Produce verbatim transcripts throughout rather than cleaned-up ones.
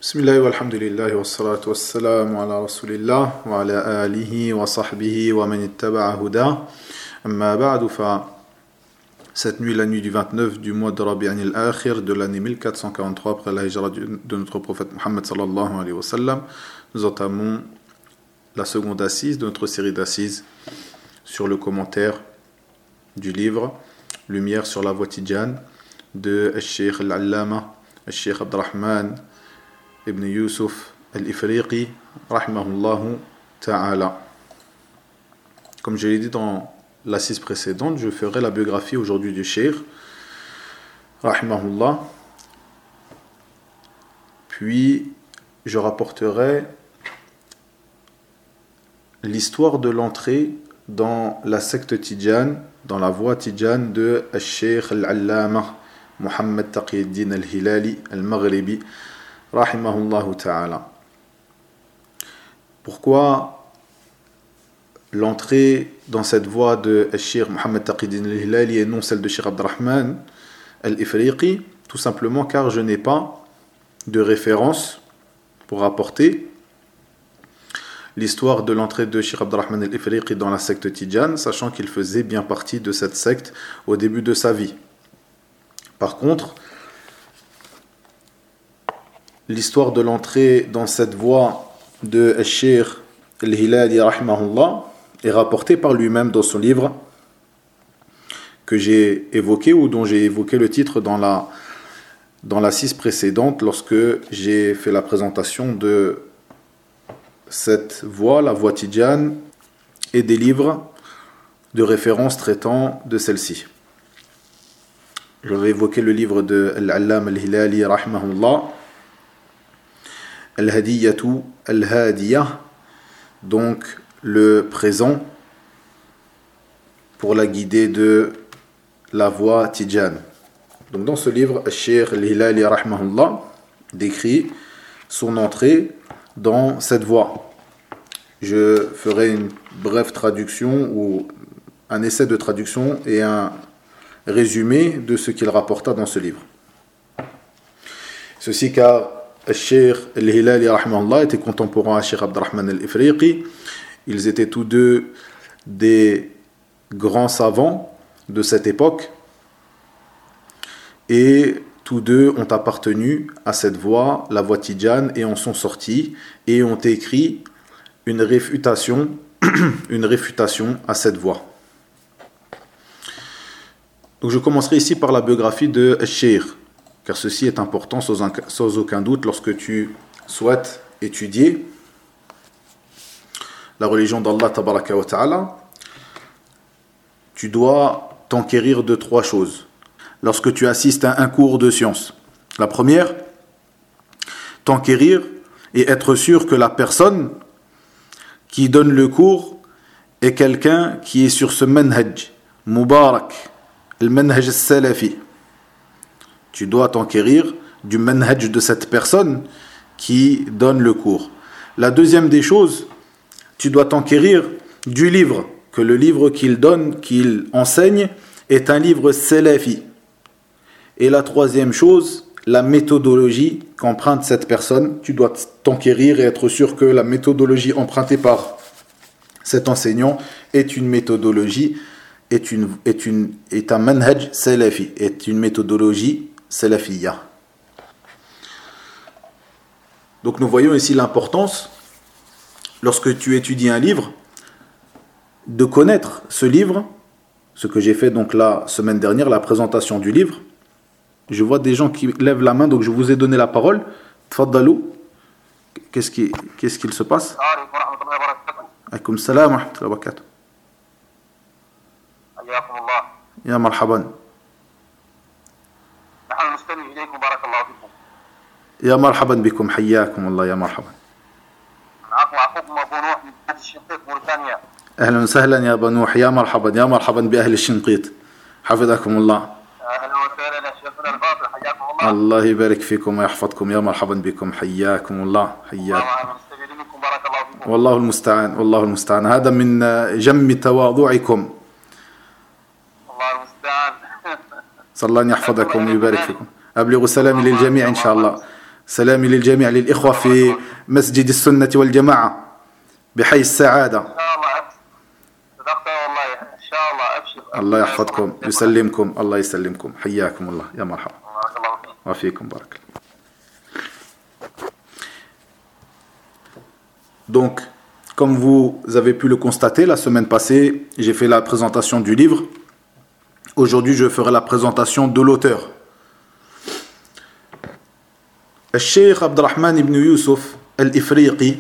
Bismillah walhamdulillah wa salatu wa salamu ala rasulillah wa ala alihi wa sahbihi wa man ittaba'a huda. Amma ba'du fa cette nuit, la nuit du vingt-neuf du mois de Rabi'an al-Akhir de l'année mille quatre cent quarante-trois après la hijra de notre prophète Muhammad sallallahu alayhi wa sallam, nous entamons la seconde assise de notre série d'assises sur le commentaire du livre Lumière sur la voie tidjane de Cheikh al-Allama, Cheikh Abdurrahman Ibn Yusuf al-Ifriqi, rahimahullahu ta'ala. Comme je l'ai dit dans l'assise précédente, je ferai la biographie aujourd'hui du Cheikh, rahimahullah. Puis, je rapporterai l'histoire de l'entrée dans la secte tidjane, dans la voie tidjane de Cheikh al-Allama, Muhammad Taqiyuddin al-Hilali al-Maghribi, rahimahullahu ta'ala. Pourquoi l'entrée dans cette voie de Cheikh Muhammad Taqiyuddin al-Hilali et non celle de Cheikh Abdurrahman al-Ifriqi? Tout simplement car je n'ai pas de référence pour rapporter l'histoire de l'entrée de Cheikh Abdurrahman al-Ifriqi dans la secte tidjane, sachant qu'il faisait bien partie de cette secte au début de sa vie. Par contre, l'histoire de l'entrée dans cette voie de Cheikh al-Hilali rahimahullah est rapportée par lui-même dans son livre que j'ai évoqué ou dont j'ai évoqué le titre dans la dans l'assise précédente lorsque j'ai fait la présentation de cette voie, la voie tidjane, et des livres de référence traitant de celle-ci. J'avais évoqué le livre de Al-Allam al-Hilali rahimahullah, Al-Hadiyatu Al-Hadiyah, donc le présent pour la guider de la voie tidjane. Donc dans ce livre, Cheikh Al-Hilali rahimahullah décrit son entrée dans cette voie. Je ferai une brève traduction ou un essai de traduction et un résumé de ce qu'il rapporta dans ce livre. Ceci car Cheikh al-Hilali rahimahullah était contemporain à Cheikh Abdurrahman al-Ifriqi. Ils étaient tous deux des grands savants de cette époque et tous deux ont appartenu à cette voie, la voie tidjane, et en sont sortis et ont écrit une réfutation, une réfutation à cette voie. Donc je commencerai ici par la biographie de Cheikh, car ceci est important sans, un, sans aucun doute lorsque tu souhaites étudier la religion d'Allah tabaraka wa ta'ala. Tu dois t'enquérir de trois choses lorsque tu assistes à un cours de sciences. La première, t'enquérir et être sûr que la personne qui donne le cours est quelqu'un qui est sur ce manhaj mubarak, le manhaj salafi. Tu dois t'enquérir du manhaj de cette personne qui donne le cours. La deuxième des choses, tu dois t'enquérir du livre, que le livre qu'il donne, qu'il enseigne, est un livre salafi. Et la troisième chose, la méthodologie qu'emprunte cette personne. Tu dois t'enquérir et être sûr que la méthodologie empruntée par cet enseignant est une méthodologie, est, une, est, une, est un manhaj salafi, est une méthodologie salafiyya. Donc nous voyons ici l'importance, lorsque tu étudies un livre, de connaître ce livre, ce que j'ai fait donc la semaine dernière, la présentation du livre. Je vois des gens qui lèvent la main, donc je vous ai donné la parole. Tfaddalou. Qu'est-ce qui, qu'est-ce qu'il se passe? Alaykoum salam wa rahmatullahi wa barakatuh. Ya marhaban. يا مرحبا بكم حياكم الله يا مرحبا. أخوكم أبو نوح من الشنقيط موريتانيا. أهلا وسهلا يا أبو نوح، يا مرحبا يا مرحبا بأهل الشنقيط، حفظكم الله. أهلا وسهلا يا شيخنا الفاضل، حياكم الله. الله يبارك فيكم ويحفظكم، يا مرحبا بكم حياكم الله حياكم. بارك الله فيكم. والله المستعان والله المستعان، هذا من جم تواضعكم. الله المستعان. صلى الله أن يحفظكم ويبارك فيكم. أبلغ السلام للجميع إن شاء الله. سلامي للجميع للإخوة في مسجد السنة والجماعة بحي السعادة. إن شاء الله أبشر. صدقت والله إن شاء الله أبشر. الله يحفظكم يسلمكم الله يسلمكم حياكم الله يا مرحبا. بارك الله فيك. وفيكم بارك الله. Donc, comme vous avez pu le constater, la semaine passée, j'ai fait la présentation du livre. Aujourd'hui, je ferai la présentation de l'auteur. Cheikh Abdurrahman ibn Yusuf al-Ifriqi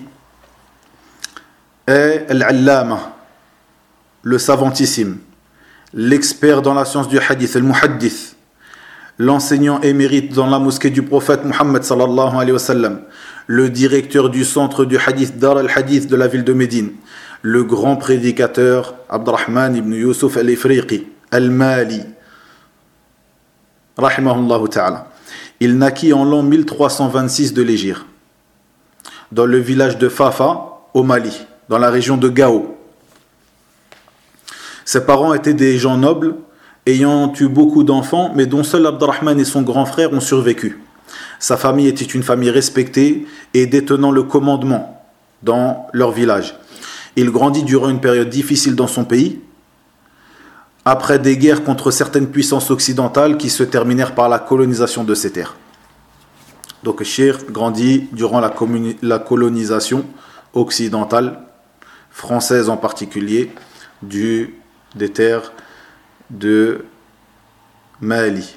est al-Allama, le savantissime, l'expert dans la science du hadith, al-Muhaddith, l'enseignant émérite dans la mosquée du prophète Muhammad sallallahu alayhi wa sallam, le directeur du centre du hadith Dar al-Hadith de la ville de Médine, le grand prédicateur Abdurrahman ibn Yusuf al-Ifriqi, al-Mali, rahimahullah ta'ala. Il naquit en l'an mille trois cent vingt-six de l'Hégire, dans le village de Fafa, au Mali, dans la région de Gao. Ses parents étaient des gens nobles, ayant eu beaucoup d'enfants, mais dont seul Abdurrahman et son grand frère ont survécu. Sa famille était une famille respectée et détenant le commandement dans leur village. Il grandit durant une période difficile dans son pays, après des guerres contre certaines puissances occidentales qui se terminèrent par la colonisation de ces terres. Donc Cheikh grandit durant la, la colonisation occidentale, française en particulier, du, des terres de Mali.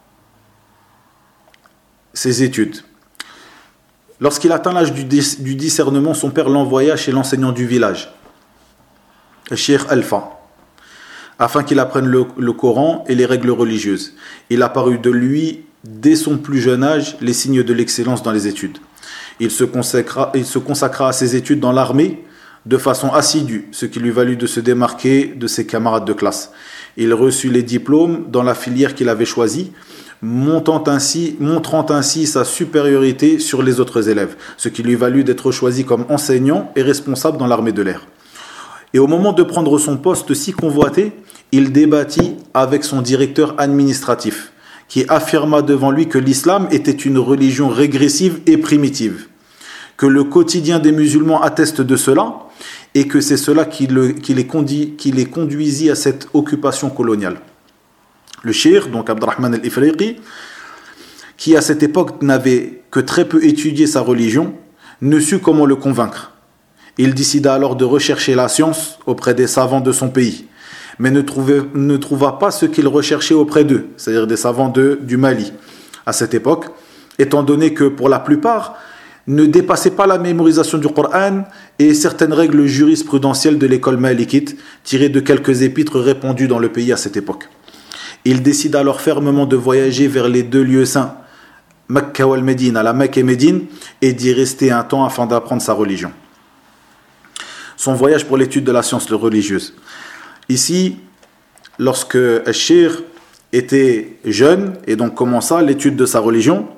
Ses études. Lorsqu'il atteint l'âge du, du discernement, son père l'envoya chez l'enseignant du village, Cheikh Alpha, afin qu'il apprenne le, le Coran et les règles religieuses. Il apparut de lui, dès son plus jeune âge, les signes de l'excellence dans les études. Il se consacra, il se consacra à ses études dans l'armée de façon assidue, ce qui lui valut de se démarquer de ses camarades de classe. Il reçut les diplômes dans la filière qu'il avait choisie, montant ainsi, montrant ainsi sa supériorité sur les autres élèves, ce qui lui valut d'être choisi comme enseignant et responsable dans l'armée de l'air. Et au moment de prendre son poste si convoité, il débattit avec son directeur administratif, qui affirma devant lui que l'islam était une religion régressive et primitive, que le quotidien des musulmans atteste de cela, et que c'est cela qui, le, qui, les conduit, qui les conduisit à cette occupation coloniale. Le cheikh, donc Abdurrahman al-Ifriqi, qui à cette époque n'avait que très peu étudié sa religion, ne sut comment le convaincre. Il décida alors de rechercher la science auprès des savants de son pays, mais ne, trouvait, ne trouva pas ce qu'il recherchait auprès d'eux, c'est-à-dire des savants de, du Mali, à cette époque, étant donné que pour la plupart, ne dépassaient pas la mémorisation du Coran et certaines règles jurisprudentielles de l'école malikite, tirées de quelques épîtres répandus dans le pays à cette époque. Il décida alors fermement de voyager vers les deux lieux saints, Mecca ou Médine, à la Mecque et Médine, et d'y rester un temps afin d'apprendre sa religion. Son voyage pour l'étude de la science religieuse. Ici, lorsque Cheikh était jeune et donc commença l'étude de sa religion,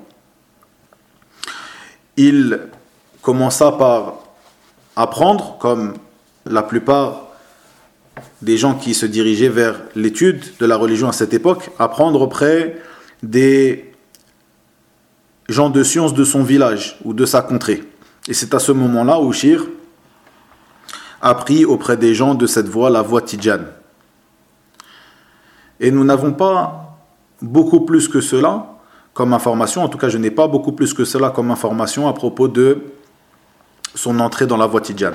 il commença par apprendre, comme la plupart des gens qui se dirigeaient vers l'étude de la religion à cette époque, apprendre auprès des gens de science de son village ou de sa contrée. Et c'est à ce moment-là où Cheikh appris auprès des gens de cette voie, la voie Tidjane. Et nous n'avons pas beaucoup plus que cela comme information, en tout cas je n'ai pas beaucoup plus que cela comme information à propos de son entrée dans la voie Tidjane.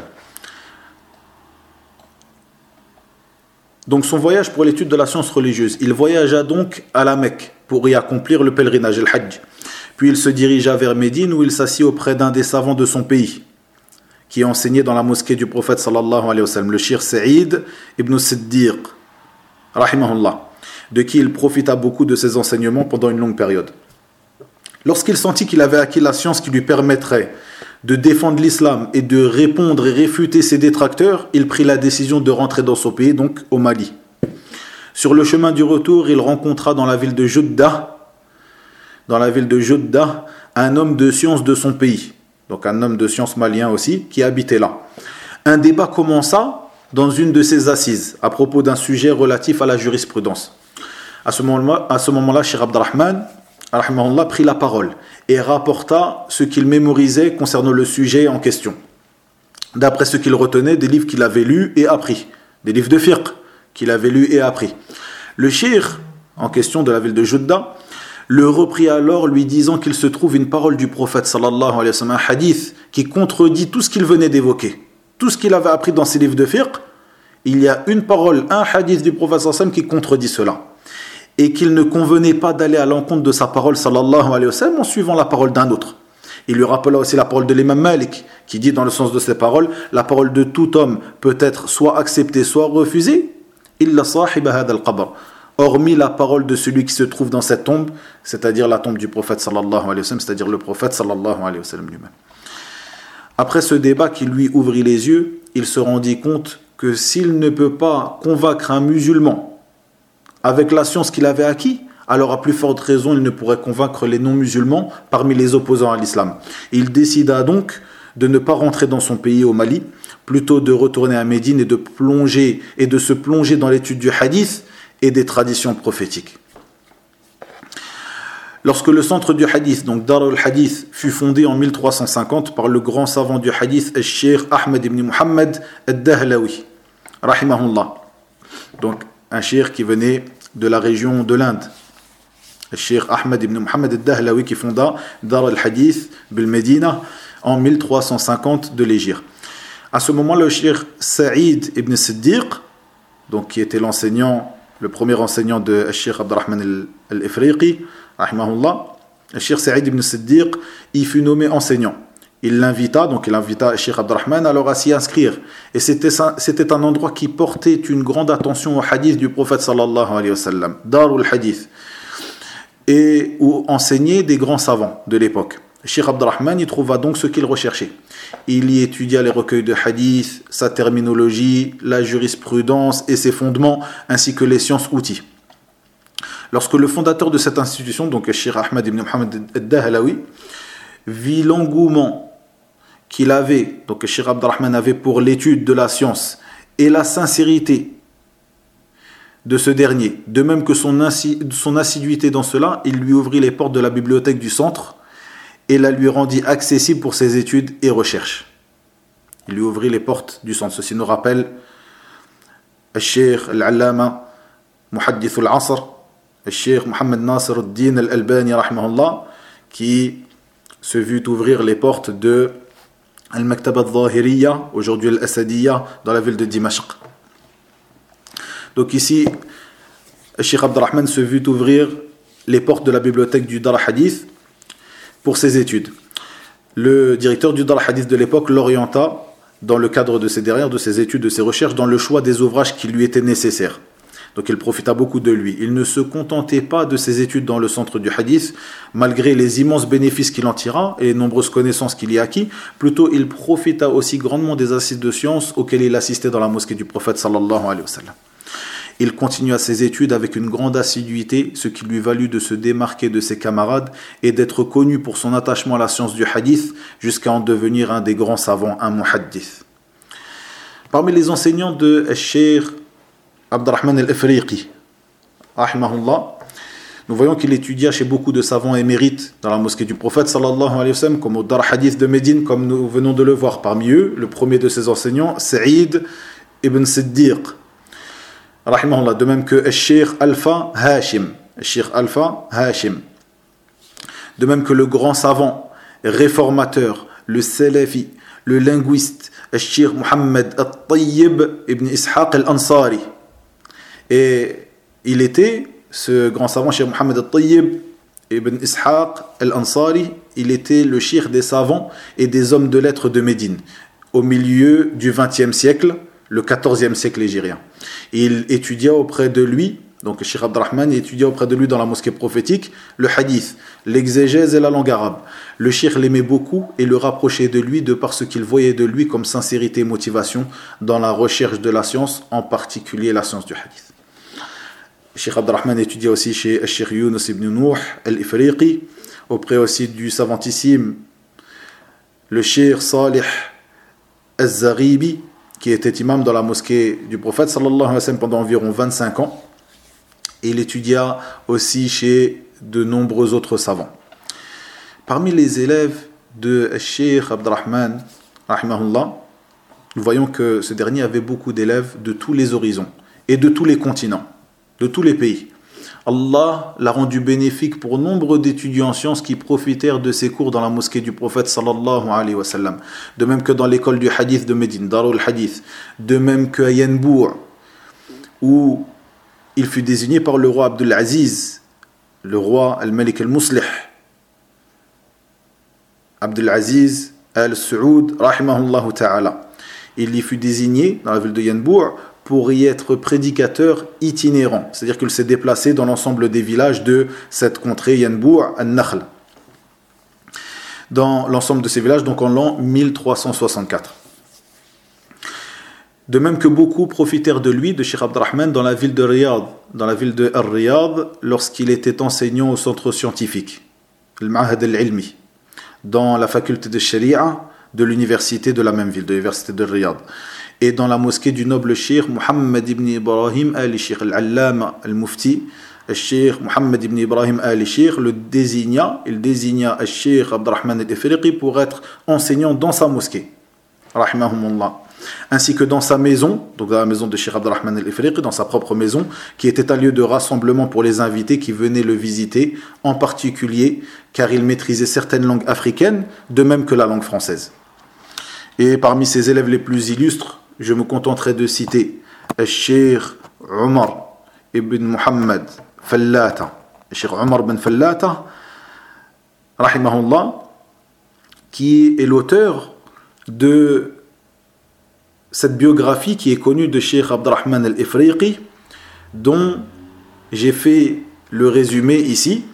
Donc son voyage pour l'étude de la science religieuse, il voyagea donc à la Mecque pour y accomplir le pèlerinage, le Hajj. Puis il se dirigea vers Médine où il s'assit auprès d'un des savants de son pays, qui enseignait dans la mosquée du prophète sallallahu alayhi wa sallam, le Cheikh Saïd ibn Siddiq, rahimahullah, de qui il profita beaucoup de ses enseignements pendant une longue période. Lorsqu'il sentit qu'il avait acquis la science qui lui permettrait de défendre l'islam et de répondre et réfuter ses détracteurs, il prit la décision de rentrer dans son pays, donc au Mali. Sur le chemin du retour, il rencontra dans la ville de Judda, dans la ville de Judda, un homme de science de son pays, donc un homme de science malien aussi, qui habitait là. Un débat commença dans une de ses assises à propos d'un sujet relatif à la jurisprudence. À ce moment-là, à ce moment-là, Cheikh Abdurrahman rahimahullah, prit la parole et rapporta ce qu'il mémorisait concernant le sujet en question, d'après ce qu'il retenait des livres qu'il avait lus et appris, des livres de fiqh qu'il avait lus et appris. Le cheikh en question de la ville de Judda le reprit alors, lui disant qu'il se trouve une parole du prophète sallallahu alayhi wa sallam, un hadith qui contredit tout ce qu'il venait d'évoquer, tout ce qu'il avait appris dans ses livres de fiqh. Il y a une parole, un hadith du prophète sallallahu alayhi wa sallam qui contredit cela, et qu'il ne convenait pas d'aller à l'encontre de sa parole sallallahu alayhi wa sallam en suivant la parole d'un autre. Il lui rappela aussi la parole de l'imam Malik qui dit dans le sens de ces paroles: la parole de tout homme peut être soit acceptée soit refusée, illa sahib hada al-qabr, hormis la parole de celui qui se trouve dans cette tombe, c'est-à-dire la tombe du prophète sallallahu alayhi wa sallam, c'est-à-dire le prophète sallallahu alayhi wa sallam lui-même. Après ce débat qui lui ouvrit les yeux, il se rendit compte que s'il ne peut pas convaincre un musulman avec la science qu'il avait acquis, alors à plus forte raison il ne pourrait convaincre les non-musulmans parmi les opposants à l'islam. Il décida donc de ne pas rentrer dans son pays au Mali, plutôt de retourner à Médine et de plonger et de se plonger dans l'étude du hadith et des traditions prophétiques. Lorsque le centre du hadith, donc Dar al-Hadith, fut fondé en mille trois cent cinquante par le grand savant du hadith, Cheikh Ahmed ibn Muhammad al-Dahlawi, rahimahullah. Donc un cheikh qui venait de la région de l'Inde. Cheikh Ahmed ibn Muhammad al-Dahlawi qui fonda Dar al-Hadith bil Medina en mille trois cent cinquante de l'Hégire. À ce moment, le cheikh Saïd ibn Siddiq, donc qui était l'enseignant, le premier enseignant de Cheikh Abdurrahman al-Ifriqi, rahimahullah, le cheikh Saïd ibn Siddiq, il fut nommé enseignant. Il l'invita, donc il invita Cheikh Abdurrahman alors à s'y inscrire. Et c'était, c'était un endroit qui portait une grande attention au hadith du prophète sallallahu alayhi wa sallam, Darul Hadith, et où enseignaient des grands savants de l'époque. Cheikh Abdurrahman y trouva donc ce qu'il recherchait. Il y étudia les recueils de hadith, sa terminologie, la jurisprudence et ses fondements, ainsi que les sciences outils. Lorsque le fondateur de cette institution, donc Cheikh Ahmed ibn Muhammad al-Dahlawi, vit l'engouement qu'il avait, donc Cheikh Abdurrahman avait pour l'étude de la science et la sincérité de ce dernier, de même que son, assi- son assiduité dans cela, il lui ouvrit les portes de la bibliothèque du centre et la lui rendit accessible pour ses études et recherches. Il lui ouvrit les portes du centre. Ceci nous rappelle Cheikh al-Allama Muhaddith al-Asr, Cheikh Mohammed Nasir al-Din al-Albani rahimahullah, qui se vut ouvrir les portes de Al-Maktab al-Zahiriya, aujourd'hui Al-Asadiyya, dans la ville de Dimashq. Donc ici, Cheikh Abdurrahman se vut ouvrir les portes de la bibliothèque du Dar Hadith pour ses études. Le directeur du Dar Hadith de l'époque l'orienta dans le cadre de ses derrière, de ses études, de ses recherches, dans le choix des ouvrages qui lui étaient nécessaires. Donc il profita beaucoup de lui. Il ne se contentait pas de ses études dans le centre du hadith, malgré les immenses bénéfices qu'il en tira et les nombreuses connaissances qu'il y acquis. Plutôt, il profita aussi grandement des assises de sciences auxquelles il assistait dans la mosquée du prophète sallallahu alayhi wa sallam. Il continua ses études avec une grande assiduité, ce qui lui valut de se démarquer de ses camarades et d'être connu pour son attachement à la science du hadith, jusqu'à en devenir un des grands savants, un muhaddith. Parmi les enseignants de Cheikh Abdurrahman al-Ifriqi, rahimahullah, nous voyons qu'il étudia chez beaucoup de savants émérites dans la mosquée du prophète sallallahu alayhi wa sallam, comme au Dar Hadith de Médine, comme nous venons de le voir. Parmi eux, le premier de ses enseignants, Saïd ibn Siddiq, rahimahullah, de même que Cheikh Alpha Hashim, Cheikh Alpha Hashim, de même que le grand savant, réformateur, le salafi, le linguiste, Cheikh Mohammed al-Tayyib ibn Ishaq al-Ansari. Et il était, ce grand savant, Cheikh Mohammed al-Tayyib ibn Ishaq al-Ansari, il était le cheikh des savants et des hommes de lettres de Médine, au milieu du vingtième siècle, le quatorzième siècle hégirien. Il étudia auprès de lui, donc Cheikh Abdurrahman étudia auprès de lui dans la mosquée prophétique, le hadith, l'exégèse et la langue arabe. Le cheikh l'aimait beaucoup et le rapprochait de lui de par ce qu'il voyait de lui comme sincérité et motivation dans la recherche de la science, en particulier la science du hadith. Cheikh Abdurrahman étudia aussi chez Cheikh Yunus ibn Nuh al-Ifriqi, auprès aussi du savantissime le Cheikh Salih al-Zaghibi, qui était imam dans la mosquée du prophète sallallahu alayhi wa sallam pendant environ vingt-cinq ans. Et il étudia aussi chez de nombreux autres savants. Parmi les élèves de Cheikh Abdurrahman, rahimahullah, nous voyons que ce dernier avait beaucoup d'élèves de tous les horizons et de tous les continents, de tous les pays. Allah l'a rendu bénéfique pour nombre d'étudiants en sciences qui profitèrent de ses cours dans la mosquée du prophète sallallahu alayhi wa sallam. De même que dans l'école du hadith de Médine, Darul Hadith. De même qu'à Yanbour, où il fut désigné par le roi Abdul Aziz, le roi Al-Malik Al-Muslih, Abdul Aziz Al-Saoud, rahimahullah ta'ala. Il y fut désigné dans la ville de Yanbour pour y être prédicateur itinérant, c'est-à-dire qu'il s'est déplacé dans l'ensemble des villages de cette contrée Yanbour al-Nakhl, dans l'ensemble de ces villages, donc en l'an mille trois cent soixante-quatre. De même que beaucoup profitèrent de lui, de Cheikh Abdurrahman, dans la ville de Riyad, dans la ville de Riyad, lorsqu'il était enseignant au centre scientifique, le Ma'had al-Ilmi, dans la faculté de Sharia de l'université de la même ville, de l'université de Riyad, et dans la mosquée du noble cheikh Muhammad ibn Ibrahim al-Sheikh al-Allama al-Mufti. Le cheikh Muhammad ibn Ibrahim al-Sheikh le désigna, il désigna al-Sheikh Abdurrahman al-Ifriqi pour être enseignant dans sa mosquée, rahimahumullah, ainsi que dans sa maison, donc dans la maison de Cheikh Abdurrahman al-Ifriqi, dans sa propre maison, qui était un lieu de rassemblement pour les invités qui venaient le visiter, en particulier car il maîtrisait certaines langues africaines, de même que la langue française. Et parmi ses élèves les plus illustres, je me contenterai de citer Cheikh Omar ibn Muhammad Fallata, Cheikh Omar ibn Fallata, rahimahullah, qui est l'auteur de cette biographie qui est connue de Cheikh Abdurrahman al-Ifriqi, dont j'ai fait le résumé ici,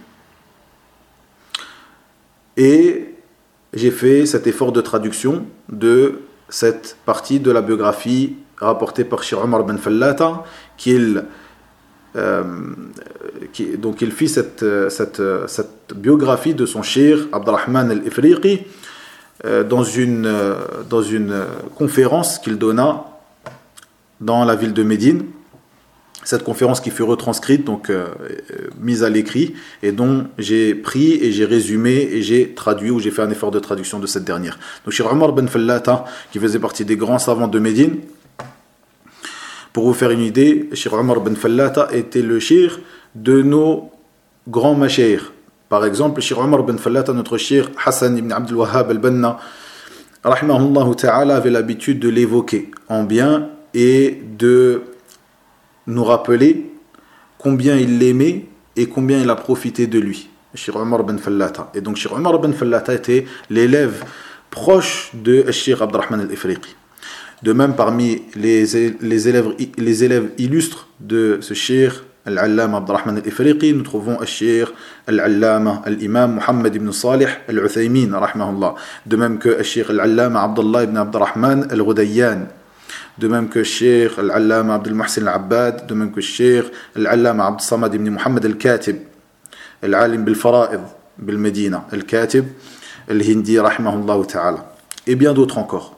et j'ai fait cet effort de traduction de cette partie de la biographie rapportée par Cheikh Omar ibn Fallata, qu'il euh, qui, donc il fit cette, cette, cette biographie de son cheikh Abdurrahman al-Ifriqi euh, dans, une, euh, dans une conférence qu'il donna dans la ville de Médine. Cette conférence qui fut retranscrite, donc euh, mise à l'écrit, et dont j'ai pris et j'ai résumé et j'ai traduit, ou j'ai fait un effort de traduction de cette dernière. Donc Cheikh Omar ibn Fallata, qui faisait partie des grands savants de Médine, pour vous faire une idée, Cheikh Omar ibn Fallata était le cheikh de nos grands mashaykh. Par exemple, Cheikh Omar ibn Fallata, notre cheikh Hassan ibn Abdul Wahhab al-Banna, rahimahullah ta'ala, avait l'habitude de l'évoquer en bien et de nous rappeler combien il l'aimait et combien il a profité de lui, Cheikh Omar ibn Fallata. Et donc Cheikh Omar ibn Fallata était l'élève proche de Cheikh Abdurrahman al-Ifriqi. De même, parmi les, les, élèves, les élèves illustres de ce Cheikh Al-Allama Abdurrahman al-Ifriqi, nous trouvons Cheikh Al-Allama Al-Imam Muhammad ibn Salih Al-Uthaymin, rahimahullah. De même que Cheikh Al-Allama Abdullah ibn Abdurrahman Al-Ghudayyan. De même que Cheikh Al-Allama Abdul Muhsin Al-Abbad, de même que Cheikh Al-Allama Abdul Samad ibn Muhammad Al-Katib, Al-Alim bil-Fara'id bil-Medina, Al-Katib Al-Hindi, rahimahullah ta'ala, et bien d'autres encore.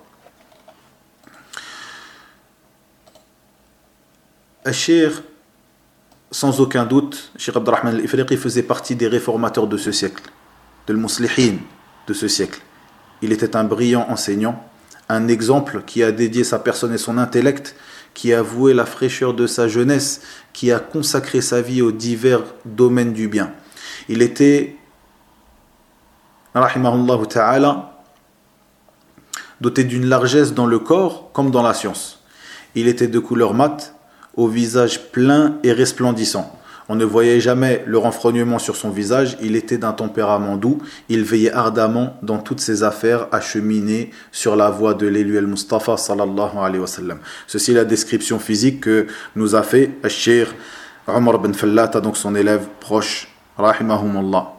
Cheikh, sans aucun doute, Cheikh Abdurrahman al-Ifriqi faisait partie des réformateurs de ce siècle, de l'Muslihin de ce siècle. Il était un brillant enseignant, un exemple qui a dédié sa personne et son intellect, qui a voué la fraîcheur de sa jeunesse, qui a consacré sa vie aux divers domaines du bien. Il était, rahimahullah ta'ala, doté d'une largesse dans le corps comme dans la science. Il était de couleur mate, au visage plein et resplendissant. On ne voyait jamais le renfrognement sur son visage, il était d'un tempérament doux, il veillait ardemment dans toutes ses affaires à cheminer sur la voie de l'élu al-Mustafa sallallahu alayhi wa sallam. Ceci est la description physique que nous a fait Cheikh Omar ibn Fallata, donc son élève proche, rahimahumullah.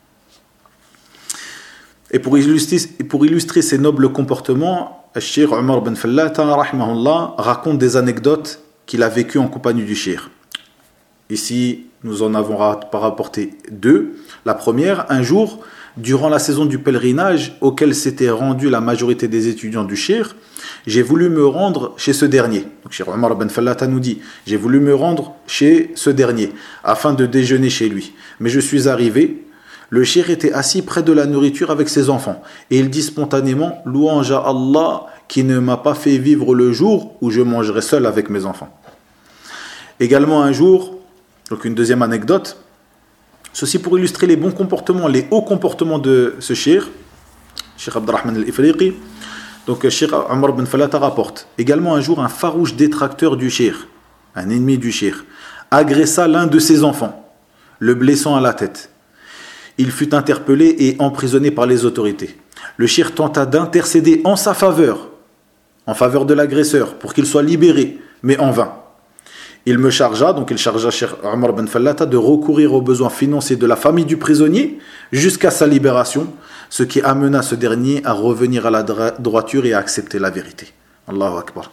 Et pour illustrer, pour illustrer ces nobles comportements, Cheikh Omar ibn Fallata, rahimahullah, raconte des anecdotes qu'il a vécues en compagnie du cheikh. Ici, nous en avons rapporté deux. La première, un jour, durant la saison du pèlerinage auquel s'était rendue la majorité des étudiants du cheikh, J'ai voulu me rendre chez ce dernier. Donc Cheikh Omar Ben Fallata nous dit, j'ai voulu me rendre chez ce dernier afin de déjeuner chez lui. Mais je suis arrivé, le cheikh était assis près de la nourriture avec ses enfants. Et il dit spontanément, louange à Allah qui ne m'a pas fait vivre le jour où je mangerai seul avec mes enfants. Également un jour, donc une deuxième anecdote, ceci pour illustrer les bons comportements, les hauts comportements de ce cheikh, Cheikh Abdurrahman al-Ifriqi. Donc Cheikh Omar Ben Fallata rapporte également un jour un farouche détracteur du cheikh, un ennemi du cheikh, agressa l'un de ses enfants, le blessant à la tête. Il fut interpellé et emprisonné par les autorités. Le cheikh tenta d'intercéder en sa faveur, en faveur de l'agresseur, pour qu'il soit libéré, mais en vain. Il me chargea, donc il chargea Cheikh Omar Ben Fallata de recourir aux besoins financiers de la famille du prisonnier jusqu'à sa libération, ce qui amena ce dernier à revenir à la droiture et à accepter la vérité. Allahu Akbar.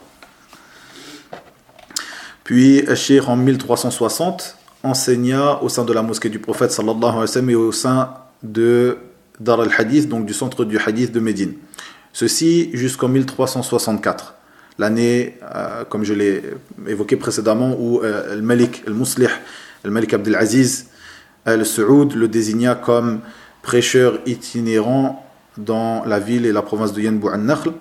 Puis, Cheikh en mille trois cent soixante enseigna au sein de la mosquée du prophète sallallahu alayhi wa sallam et au sein de Dar al-Hadith, donc du centre du hadith de Médine. Ceci jusqu'en mille trois cent soixante-quatre, l'année, euh, comme je l'ai évoqué précédemment, où euh, le Malik, le Muslih, le Malik Abdelaziz al-Saoud le désigna comme prêcheur itinérant dans la ville et la province de Yanbu an-Nakhl.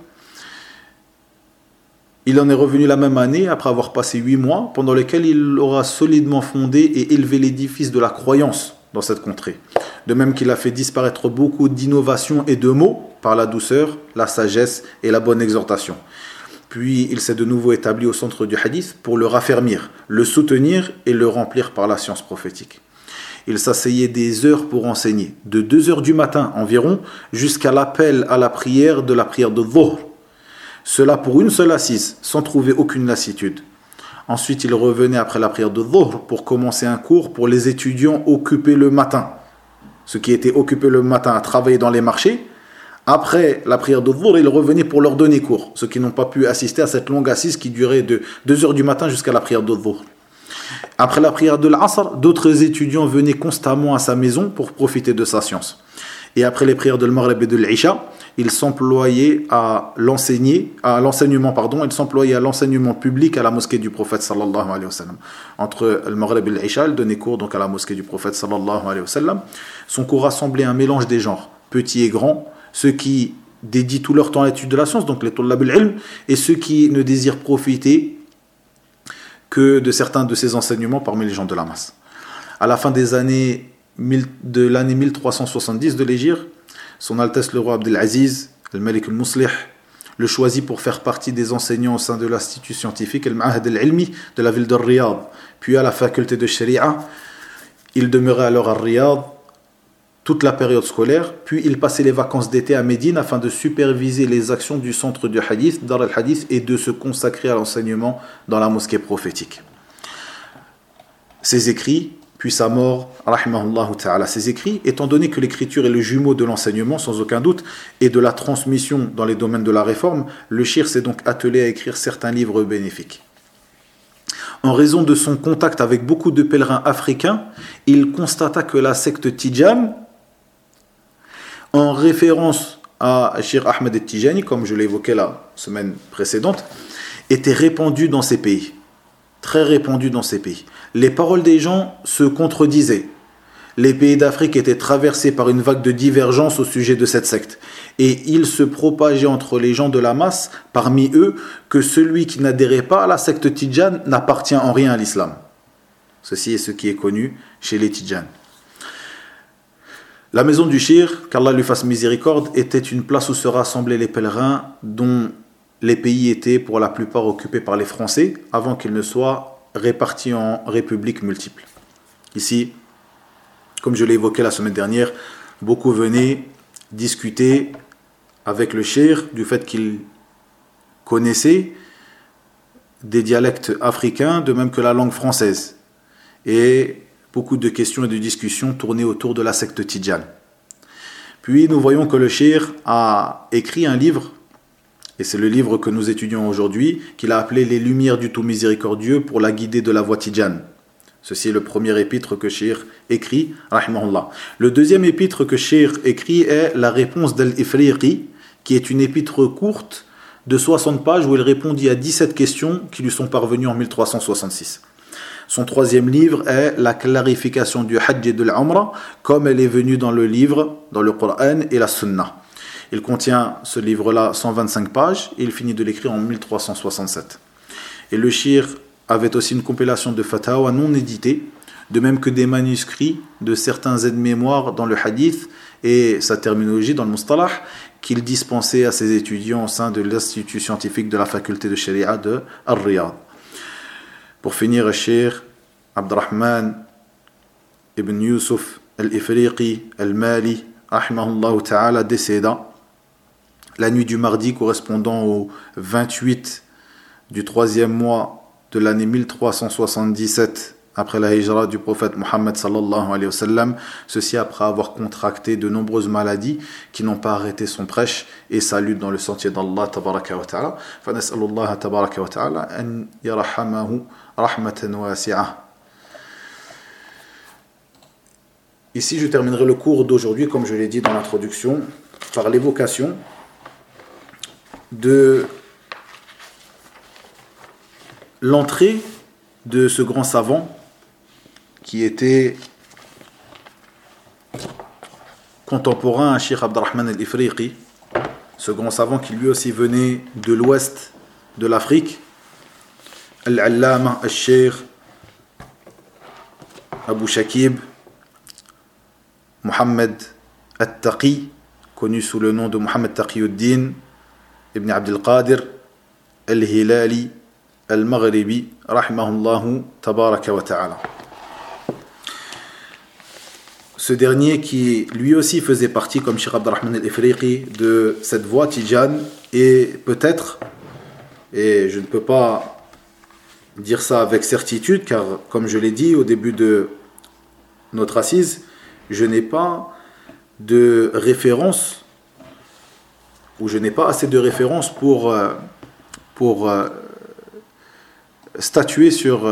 Il en est revenu la même année, après avoir passé huit mois, pendant lesquels il aura solidement fondé et élevé l'édifice de la croyance dans cette contrée. De même qu'il a fait disparaître beaucoup d'innovations et de mots par la douceur, la sagesse et la bonne exhortation. Puis il s'est de nouveau établi au centre du hadith pour le raffermir, le soutenir et le remplir par la science prophétique. Il s'asseyait des heures pour enseigner, de deux heures du matin environ jusqu'à l'appel à la prière de la prière de Dhuhr. Cela pour une seule assise, sans trouver aucune lassitude. Ensuite, il revenait après la prière de Dhuhr pour commencer un cours pour les étudiants occupés le matin. Ceux qui étaient occupés le matin à travailler dans les marchés, après la prière de Dhuhr, il revenait pour leur donner cours. Ceux qui n'ont pas pu assister à cette longue assise qui durait de deux heures du matin jusqu'à la prière de Dhuhr. Après la prière de l'Asr, d'autres étudiants venaient constamment à sa maison pour profiter de sa science. Et après les prières de l'Maghrib et de l'Isha, il s'employait à l'enseigner, à l'enseignement, pardon, il s'employait à l'enseignement public à la mosquée du prophète sallallahu alayhi wa sallam. Entre le Maghrib et l'Isha, il donnait cours donc à la mosquée du prophète sallallahu alayhi wa sallam. Son cours rassemblait un mélange des genres, petits et grands, ceux qui dédient tout leur temps à l'étude de la science, donc les tullab al-ilm, et ceux qui ne désirent profiter que de certains de ces enseignements parmi les gens de la masse. À la fin des années de l'année mille trois cent soixante-dix de l'Hégire, son Altesse le roi Abdelaziz, le Malik al-Muslih, le choisit pour faire partie des enseignants au sein de l'institut scientifique al-Ma'had al-Ilmi de la ville de Riyad, puis à la faculté de Sharia. Il demeurait alors à Riyad toute la période scolaire, puis il passait les vacances d'été à Médine afin de superviser les actions du centre du hadith, Dar al-Hadith, et de se consacrer à l'enseignement dans la mosquée prophétique. Ses écrits, puis sa mort, rahimahullah ta'ala, ses écrits, étant donné que l'écriture est le jumeau de l'enseignement, sans aucun doute, et de la transmission dans les domaines de la réforme, le cheikh s'est donc attelé à écrire certains livres bénéfiques. En raison de son contact avec beaucoup de pèlerins africains, il constata que la secte Tidjan, en référence à Cheikh Ahmed Tijani, comme je l'ai évoqué la semaine précédente, était répandue dans ces pays. Très répandue dans ces pays. Les paroles des gens se contredisaient. Les pays d'Afrique étaient traversés par une vague de divergence au sujet de cette secte. Et il se propageait entre les gens de la masse, parmi eux, que celui qui n'adhérait pas à la secte Tidjan n'appartient en rien à l'islam. Ceci est ce qui est connu chez les Tidjan. La maison du cheikh, qu'Allah lui fasse miséricorde, était une place où se rassemblaient les pèlerins dont les pays étaient pour la plupart occupés par les Français avant qu'ils ne soient répartis en républiques multiples. Ici, comme je l'ai évoqué la semaine dernière, beaucoup venaient discuter avec le cheikh du fait qu'il connaissait des dialectes africains, de même que la langue française. Et beaucoup de questions et de discussions tournaient autour de la secte Tidjan. Puis nous voyons que le cheikh a écrit un livre, et c'est le livre que nous étudions aujourd'hui, qu'il a appelé « Les Lumières du Tout Miséricordieux pour la guider de la voie Tidjan ». Ceci est le premier épître que cheikh écrit, rahimahullah. Le deuxième épître que cheikh écrit est la réponse d'Al-Ifriqi, qui est une épître courte de soixante pages où il répondit à dix-sept questions qui lui sont parvenues en mille trois cent soixante-six. Son troisième livre est la clarification du Hajj et de l'Umrah, comme elle est venue dans le livre, dans le Coran et la Sunna. Il contient, ce livre-là, cent vingt-cinq pages, et il finit de l'écrire en mille trois cent soixante-sept. Et le Shir avait aussi une compilation de fatawa non éditées, de même que des manuscrits de certains aides-mémoires dans le hadith et sa terminologie dans le mustalah, qu'il dispensait à ses étudiants au sein de l'institut scientifique de la faculté de Sharia de Ar-Riyad. Pour finir, le Cheikh Abdurrahman ibn Yusuf al-Ifriqi al-Mali, rahimahullah ta'ala, décéda la nuit du mardi correspondant au vingt-huit du troisième mois de l'année mille trois cent soixante-dix-sept après la hijra du prophète Mohammed sallallahu alayhi wa sallam, ceci après avoir contracté de nombreuses maladies qui n'ont pas arrêté son prêche et sa lutte dans le sentier d'Allah tabaraka wa ta'ala. Fa nas'alullah tabaraka wa ta'ala an yarhamahu rahmatan wasi'ah. Ici, je terminerai le cours d'aujourd'hui, comme je l'ai dit dans l'introduction, par l'évocation de l'entrée de ce grand savant qui était contemporain à Cheikh Abdurrahman al-Ifriqi, ce grand savant qui lui aussi venait de l'ouest de l'Afrique, Al-Allama al-Cheikh Abu Shakib Mohammed al-Taqi, connu sous le nom de Mohammed Taqiyuddin ibn Abdel Qadir al-Hilali al-Maghribi, rahimahullahu tabaraka wa ta'ala. Ce dernier qui lui aussi faisait partie, comme Cheikh Abdurrahman al-Ifriqi, de cette voie Tijan, et peut-être, et je ne peux pas dire ça avec certitude, car comme je l'ai dit au début de notre assise, je n'ai pas de référence, ou je n'ai pas assez de références pour, pour statuer sur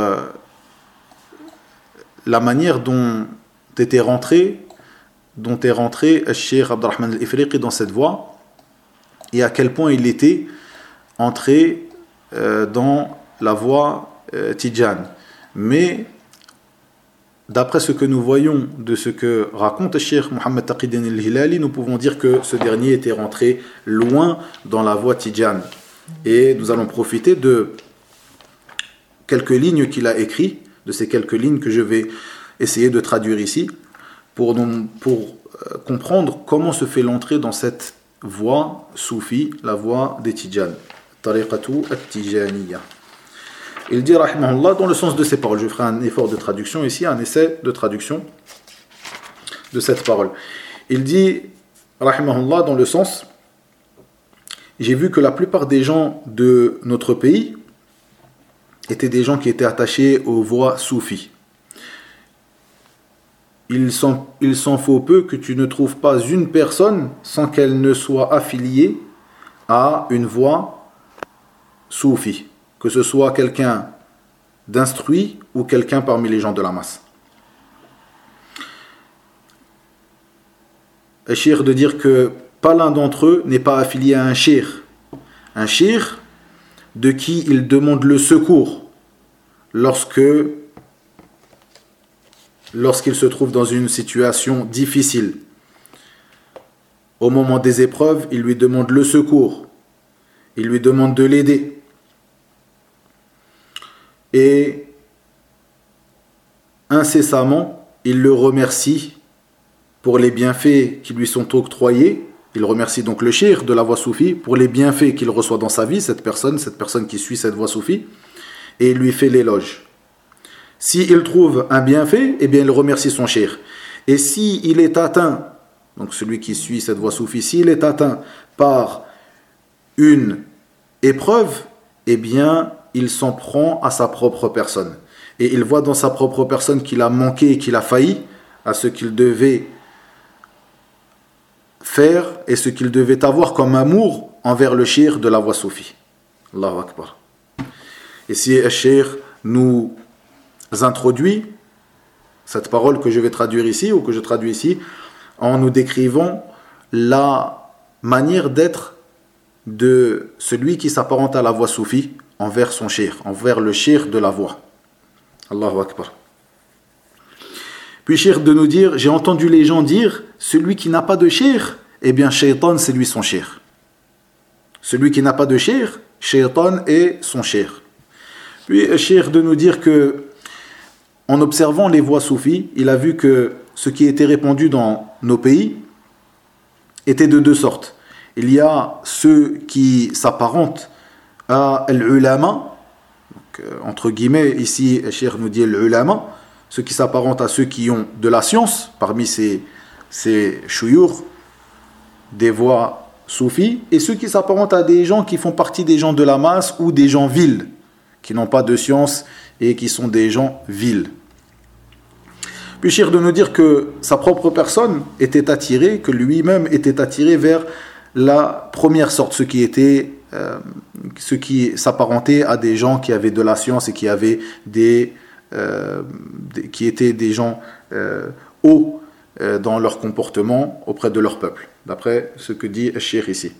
la manière dont était rentré, dont est rentré Cheikh Abdurrahman al-Ifriqi dans cette voie, et à quel point il était entré euh, dans la voie euh, Tijan. Mais d'après ce que nous voyons de ce que raconte Cheikh Mohammed Taqiyuddin al-Hilali, nous pouvons dire que ce dernier était rentré loin dans la voie Tijan. Et nous allons profiter de quelques lignes qu'il a écrites, de ces quelques lignes que je vais essayer de traduire ici, pour, nous, pour euh, comprendre comment se fait l'entrée dans cette voie soufi, la voie des Tijan, Tariqatu at-Tijaniyya. Il dit, rahimahullah, dans le sens de ces paroles, je ferai un effort de traduction ici, un essai de traduction de cette parole. Il dit, rahimahullah, dans le sens, j'ai vu que la plupart des gens de notre pays étaient des gens qui étaient attachés aux voies soufis. Il s'en, il s'en faut peu que tu ne trouves pas une personne sans qu'elle ne soit affiliée à une voie soufi, que ce soit quelqu'un d'instruit ou quelqu'un parmi les gens de la masse. Et shir de dire que pas l'un d'entre eux n'est pas affilié à un shir. Un shir de qui il demande le secours lorsque lorsqu'il se trouve dans une situation difficile. Au moment des épreuves, il lui demande le secours. Il lui demande de l'aider. Et incessamment, il le remercie pour les bienfaits qui lui sont octroyés. Il remercie donc le shir de la voie soufi pour les bienfaits qu'il reçoit dans sa vie, cette personne, cette personne qui suit cette voie soufi, et il lui fait l'éloge. S'il trouve un bienfait, eh bien il remercie son shir. Et s'il est atteint, donc celui qui suit cette voie soufi, s'il est atteint par une épreuve, eh bien il s'en prend à sa propre personne. Et il voit dans sa propre personne qu'il a manqué et qu'il a failli à ce qu'il devait faire et ce qu'il devait avoir comme amour envers le shir de la voie soufi. Allahu Akbar. Et si le shir nous introduit cette parole que je vais traduire ici ou que je traduis ici en nous décrivant la manière d'être de celui qui s'apparente à la voie soufie envers son cheikh, envers le cheikh de la voie. Allahu Akbar. Puis cheikh de nous dire, j'ai entendu les gens dire, celui qui n'a pas de cheikh, eh bien shaitan c'est lui son cheikh. Celui qui n'a pas de cheikh, shaitan est son cheikh. Puis cheikh de nous dire que, en observant les voies soufis, il a vu que ce qui était répandu dans nos pays était de deux sortes. Il y a ceux qui s'apparentent à l'ulama, entre guillemets, ici, cheikh nous dit l'ulama, ceux qui s'apparentent à ceux qui ont de la science, parmi ces, ces chouyours, des voies soufis, et ceux qui s'apparentent à des gens qui font partie des gens de la masse ou des gens vils, qui n'ont pas de science et qui sont des gens vils. Puis cheikh de nous dire que sa propre personne était attirée, que lui-même était attiré vers la première sorte, ceux qui étaient, euh, ceux qui s'apparentaient à des gens qui avaient de la science et qui avaient des, euh, des qui étaient des gens euh, hauts euh, dans leur comportement auprès de leur peuple, d'après ce que dit cheikh ici.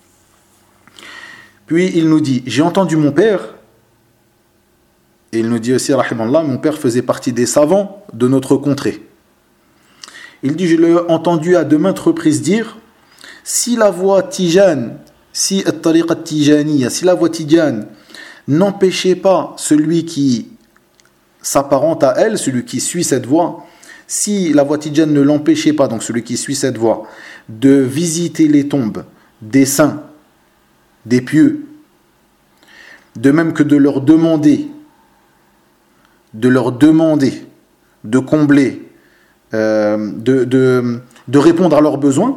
Puis il nous dit, j'ai entendu mon père. Et il nous dit aussi, rahimallah, mon père faisait partie des savants de notre contrée. Il dit, je l'ai entendu à de maintes reprises dire, si la voie tijane, si at-tariqa tijaniya, si la voie tijane n'empêchait pas celui qui s'apparente à elle, celui qui suit cette voie, si la voie tijane ne l'empêchait pas, donc celui qui suit cette voie, de visiter les tombes des saints, des pieux, de même que de leur demander de leur demander de combler, euh, de, de, de répondre à leurs besoins,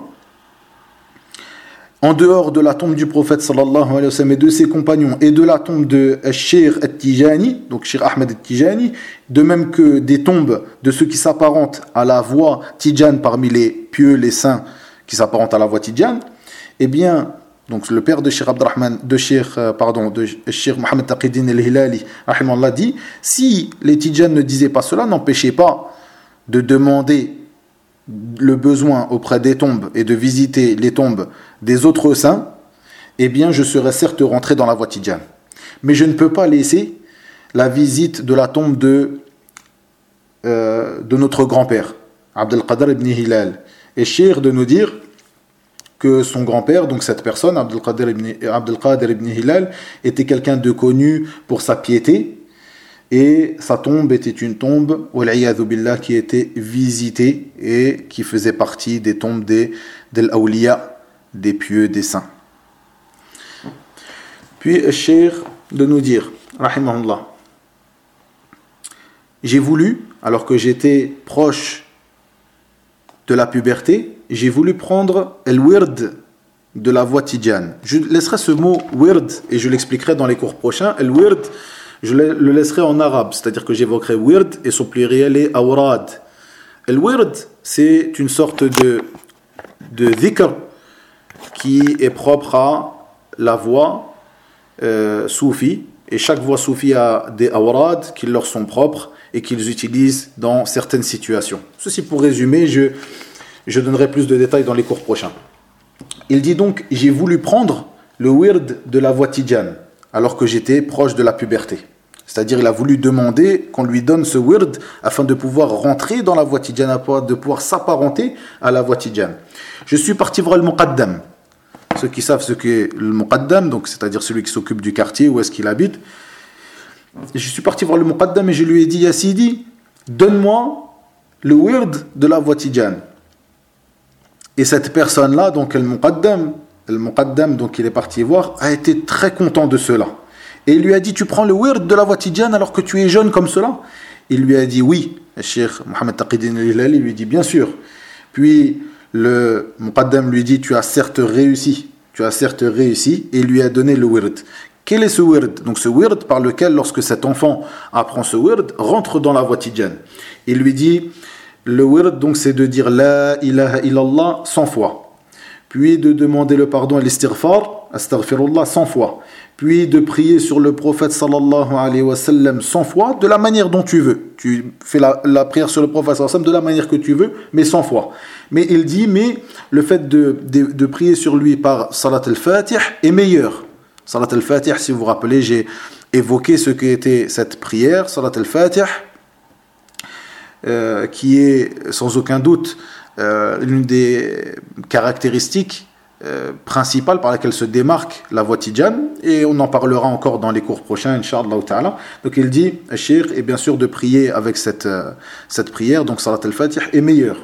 en dehors de la tombe du prophète sallallahu alayhi wa sallam et de ses compagnons, et de la tombe de Cheikh At-Tijani, donc Cheikh Ahmed At-Tijani, de même que des tombes de ceux qui s'apparentent à la voie Tijan parmi les pieux, les saints qui s'apparentent à la voie Tijan, eh bien, donc le père de Cheikh Abdurrahman, de Cheikh, euh, pardon, de Cheikh Mohammed Taqiyuddin al-Hilali, rahimahullah, dit, si les Tidjan ne disaient pas cela, n'empêchait pas de demander le besoin auprès des tombes et de visiter les tombes des autres saints, eh bien je serais certes rentré dans la voie Tidjan. Mais je ne peux pas laisser la visite de la tombe de, euh, de notre grand-père, Abdel Qadir ibn Hilal. Et Cheikh de nous dire que son grand-père, donc cette personne, Abdel Qadir ibn, Abdel Qadir ibn Hilal, était quelqu'un de connu pour sa piété, et sa tombe était une tombe, wal'iyadhu billah, qui était visitée et qui faisait partie des tombes des, des awliya, des pieux, des saints. Puis le cheikh de nous dire, rahimahullah, j'ai voulu, alors que j'étais proche de la puberté, j'ai voulu prendre el wird de la voie Tidjan. Je laisserai ce mot wird et je l'expliquerai dans les cours prochains. El wird, je le laisserai en arabe, c'est-à-dire que j'évoquerai wird et son pluriel est awrad. El wird, c'est une sorte de, de dhikr qui est propre à la voie euh, soufi, et chaque voie soufi a des awrad qui leur sont propres et qu'ils utilisent dans certaines situations. Ceci pour résumer, je Je donnerai plus de détails dans les cours prochains. Il dit donc, j'ai voulu prendre le wird de la voie Tidjan, alors que j'étais proche de la puberté. C'est-à-dire, il a voulu demander qu'on lui donne ce wird afin de pouvoir rentrer dans la voie Tidjan, de pouvoir s'apparenter à la voie Tidjan. Je suis parti voir le Muqaddam. Ceux qui savent ce qu'est le Muqaddam, donc c'est-à-dire celui qui s'occupe du quartier, où est-ce qu'il habite. Je suis parti voir le Muqaddam et je lui ai dit, Ya Sidi, donne-moi le wird de la voie Tidjan. Et cette personne-là, donc le Muqaddam, le Muqaddam, donc il est parti voir, a été très content de cela. Et il lui a dit, tu prends le wird de la voie Tidjan alors que tu es jeune comme cela? Il lui a dit oui. Le Cheikh Mohammed Taqiyuddin al-Hilali lui dit bien sûr. Puis le Muqaddam lui dit, tu as certes réussi, tu as certes réussi, et il lui a donné le wird. Quel est ce wird? Donc ce wird par lequel, lorsque cet enfant apprend ce wird, rentre dans la voie Tidjan. Il lui dit, le wird, donc, c'est de dire la ilaha illallah cent fois. puis de demander le pardon et l'istighfar, astaghfirullah, cent fois, puis de prier sur le prophète sallallahu alayhi wa sallam cent fois, de la manière dont tu veux. Tu fais la, la prière sur le prophète sallallahu alayhi wa sallam de la manière que tu veux, mais cent fois. Mais il dit, mais le fait de, de, de prier sur lui par salat al-fatih est meilleur. Salat al-fatih, si vous vous rappelez, j'ai évoqué ce qu'était cette prière, salat al-fatih, euh, qui est sans aucun doute euh, l'une des caractéristiques euh, principales par laquelle se démarque la voie tidjane, et on en parlera encore dans les cours prochains, Inch'Allah ta'ala. Donc il dit, Cheikh, et bien sûr de prier avec cette, euh, cette prière, donc salat al-fatih est meilleur.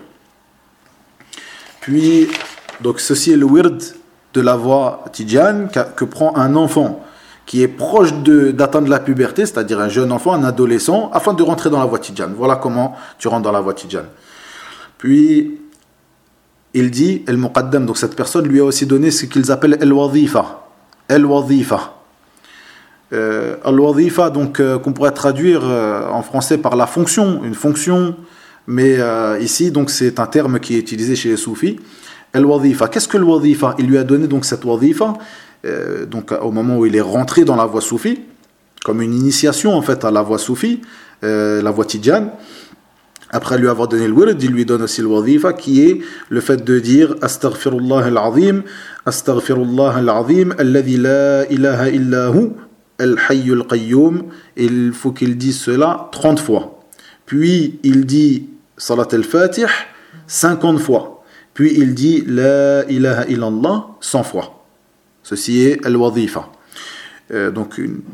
Puis, donc ceci est le wird de la voie tidjane que, que prend un enfant qui est proche de, d'atteindre la puberté, c'est-à-dire un jeune enfant, un adolescent, afin de rentrer dans la voie tidjane. Voilà comment tu rentres dans la voie tidjane. Puis, il dit, El Muqaddam, donc cette personne lui a aussi donné ce qu'ils appellent El Wadhifa. El Wadhifa. Euh, El Wadhifa, donc, euh, qu'on pourrait traduire euh, en français par la fonction, une fonction, mais euh, ici, donc, c'est un terme qui est utilisé chez les soufis. El Wadhifa. Qu'est-ce que le Wadhifa? Il lui a donné donc cette Wadhifa, euh, donc au moment où il est rentré dans la voie soufie, comme une initiation en fait à la voie soufie, euh, la voie tidjane. Après lui avoir donné le wird, il lui donne aussi le Wadhifa, qui est le fait de dire Astaghfirullah al-Azim, Astaghfirullah al-Azim, alladhi la ilaha illahu, al-Hayy al-Qayyum. Il faut qu'il dise cela trente fois. Puis il dit Salat al-Fatih cinquante fois. Puis il dit La ilaha illallah cent fois. Ceci est al-Wadhifa. Euh, donc,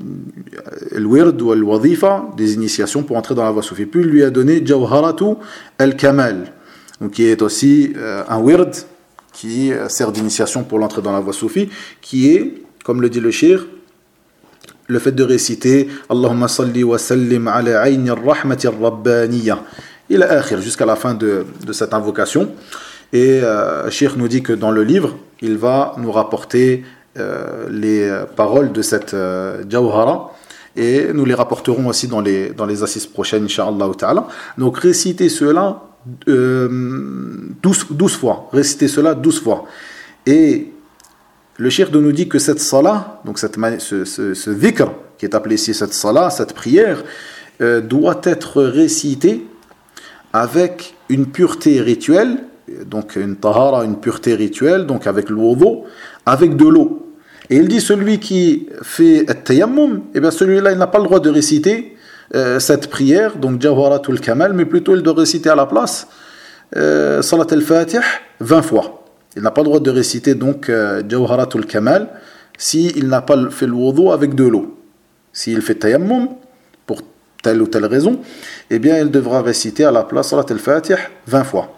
le wird ou al-Wadhifa, des initiations pour entrer dans la voie soufie. Puis il lui a donné Jawharatu al-Kamal, donc qui est aussi euh, un wird qui sert d'initiation pour l'entrée dans la voie soufie, qui est, comme le dit le shir, le fait de réciter Allahumma salli wa sallim ala ayni ar-rahmati ar-rabbaniya ila akhir, jusqu'à la fin de, de cette invocation. Et euh, Cheikh nous dit que dans le livre, il va nous rapporter euh, les paroles de cette euh, Jawhara, et nous les rapporterons aussi dans les, dans les assises prochaines, Inch'Allah ta'ala. Donc récitez cela euh, douze, douze fois. Récitez cela douze fois. Et le Cheikh nous dit que cette salah, donc cette, ce, ce, ce dhikr, qui est appelé ici cette salah, cette prière, euh, doit être récitée avec une pureté rituelle, donc une tahara, une pureté rituelle, donc avec le wudu, avec de l'eau. Et il dit celui qui fait at-tayammum, eh bien celui-là il n'a pas le droit de réciter euh, cette prière, donc Jawharatul Kamal, mais plutôt il doit réciter à la place euh, Salat al-Fatih vingt fois. Il n'a pas le droit de réciter donc euh, Jawharatul Kamal s'il n'a pas fait le wudu avec de l'eau. S'il fait tayammum pour telle ou telle raison, eh bien il devra réciter à la place Salat al-Fatih vingt fois.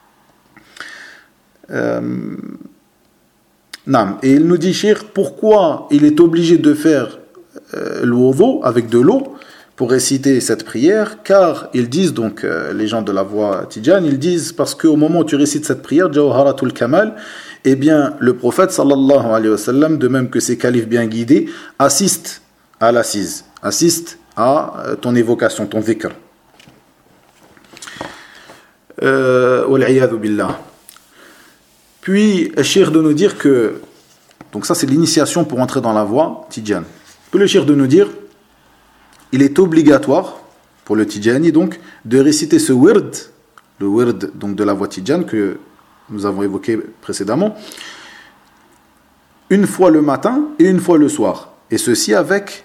Euh, Et il nous dit, Cheikh, pourquoi il est obligé de faire euh, le wudu avec de l'eau pour réciter cette prière? Car ils disent, donc euh, les gens de la voie tidjane, ils disent parce qu'au moment où tu récites cette prière, Jawharatul Kamal, eh bien le prophète sallallahu alayhi wa sallam, de même que ses califes bien guidés, assiste à l'assise, assiste à euh, ton évocation, ton dhikr. Euh, Wal-'iyadhu billah. Puis, le cheikh de nous dire que, donc ça c'est l'initiation pour entrer dans la voie tidjane. Puis le cheikh de nous dire, il est obligatoire pour le tidjani donc de réciter ce wird, le wird donc de la voie tidjane que nous avons évoqué précédemment, une fois le matin et une fois le soir. Et ceci avec,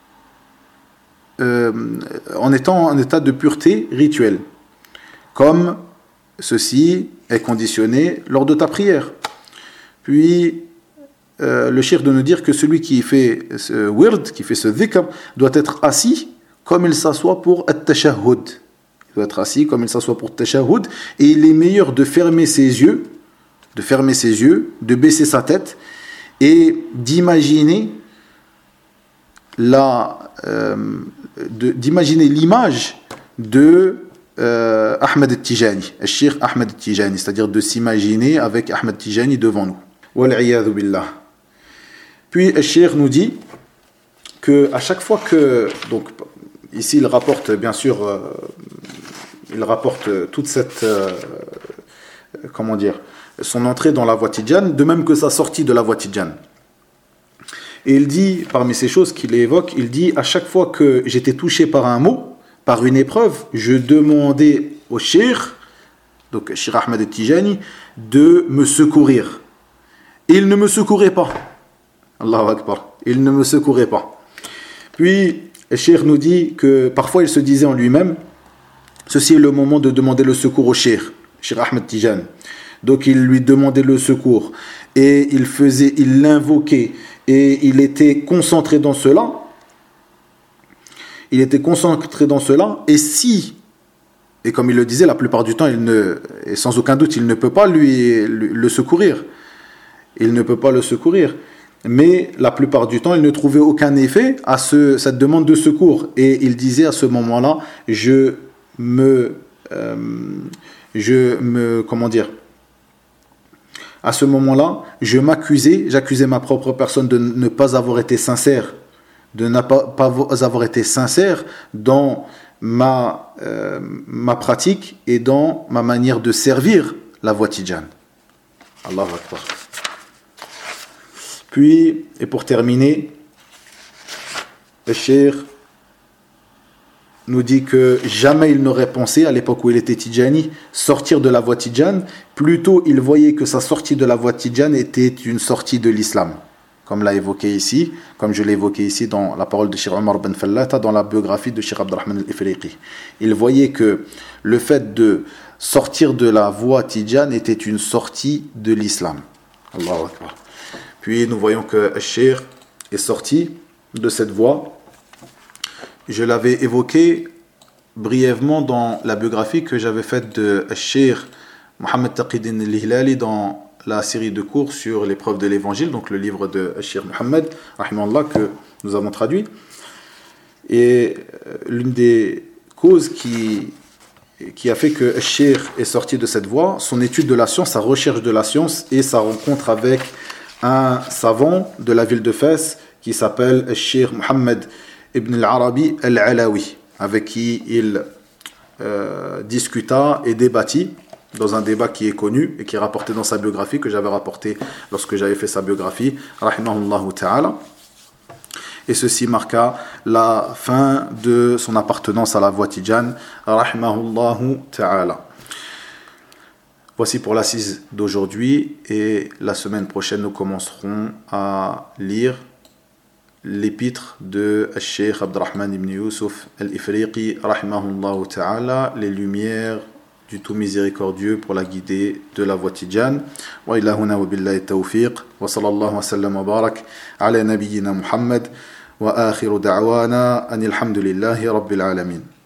euh, en étant en état de pureté rituelle, comme ceci est conditionné lors de ta prière. Puis euh, le cheikh de nous dire que celui qui fait ce wird, qui fait ce dhikr, doit être assis comme il s'assoit pour at-tashahhud. Il doit être assis comme il s'assoit pour at-tashahhud, et il est meilleur de fermer ses yeux, de fermer ses yeux, de baisser sa tête et d'imaginer la, euh, de, d'imaginer l'image de Euh, Ahmed al-Tijani, le Cheikh Ahmed al-Tijani, c'est-à-dire de s'imaginer avec Ahmed al-Tijani devant nous. Wal-'iyadhu billah. Puis le Cheikh nous dit que à chaque fois que, donc ici il rapporte bien sûr, euh, il rapporte toute cette, euh, comment dire, son entrée dans la voie tidjane, de même que sa sortie de la voie tidjane. Et il dit, parmi ces choses qu'il évoque, il dit, à chaque fois que j'étais touché par un mot, par une épreuve, je demandais au cheikh, donc Cheikh Ahmed Tijani, de me secourir. Et il ne me secourait pas. Allahu Akbar. Il ne me secourait pas. Puis, le cheikh nous dit que parfois il se disait en lui-même, ceci est le moment de demander le secours au cheikh, Cheikh Ahmed Tijani. Donc il lui demandait le secours et il faisait, il l'invoquait et il était concentré dans cela. Il était concentré dans cela et si, et comme il le disait, la plupart du temps, il ne, et sans aucun doute, il ne peut pas lui, lui le secourir. Il ne peut pas le secourir. Mais la plupart du temps, il ne trouvait aucun effet à ce, cette demande de secours. Et il disait à ce moment-là, je me, euh, je me, comment dire, à ce moment-là, je m'accusais, j'accusais ma propre personne de ne pas avoir été sincère, de ne pas, pas avoir été sincère dans ma, euh, ma pratique et dans ma manière de servir la voie tidjane. Allahu Akbar. Puis, et pour terminer, le cheikh nous dit que jamais il n'aurait pensé, à l'époque où il était tidjani, sortir de la voie tidjane. Plutôt, il voyait que sa sortie de la voie tidjane était une sortie de l'islam. Comme l'a évoqué ici, comme je l'ai évoqué ici dans la parole de Cheikh Omar Ben Fallata, dans la biographie de Cheikh Abdurrahman Al-Ifriqi. Il voyait que le fait de sortir de la voie tidjane était une sortie de l'islam. Allahu Akbar. Puis nous voyons que Cheikh est sorti de cette voie. Je l'avais évoqué brièvement dans la biographie que j'avais faite de Cheikh Mohamed Taqidin Al-Hilali dans la série de cours sur l'épreuve de l'évangile, donc le livre de Cheikh Mohamed, rahimahullah, que nous avons traduit. Et l'une des causes qui, qui a fait que Cheikh est sorti de cette voie, son étude de la science, sa recherche de la science et sa rencontre avec un savant de la ville de Fès qui s'appelle Cheikh Mohamed Ibn al-Arabi al-Alawi, avec qui il euh, discuta et débattit dans un débat qui est connu et qui est rapporté dans sa biographie, que j'avais rapporté lorsque j'avais fait sa biographie, rahimahullahu ta'ala. Et ceci marqua la fin de son appartenance à la voie tidjane, rahimahullahu ta'ala. Voici pour l'assise d'aujourd'hui, et la semaine prochaine nous commencerons à lire l'épître de Cheikh Abdurrahman ibn Yusuf al-Ifriqi, rahimahullahu ta'ala, les lumières du tout miséricordieux pour la guider de la voie tidjane. Wa ilahuna wa billahi tawfiq wa sallallahu wa sallam wa barak ala nabiyyina Muhammad wa akhiru da'wana anil hamdulillahi rabbil alamin.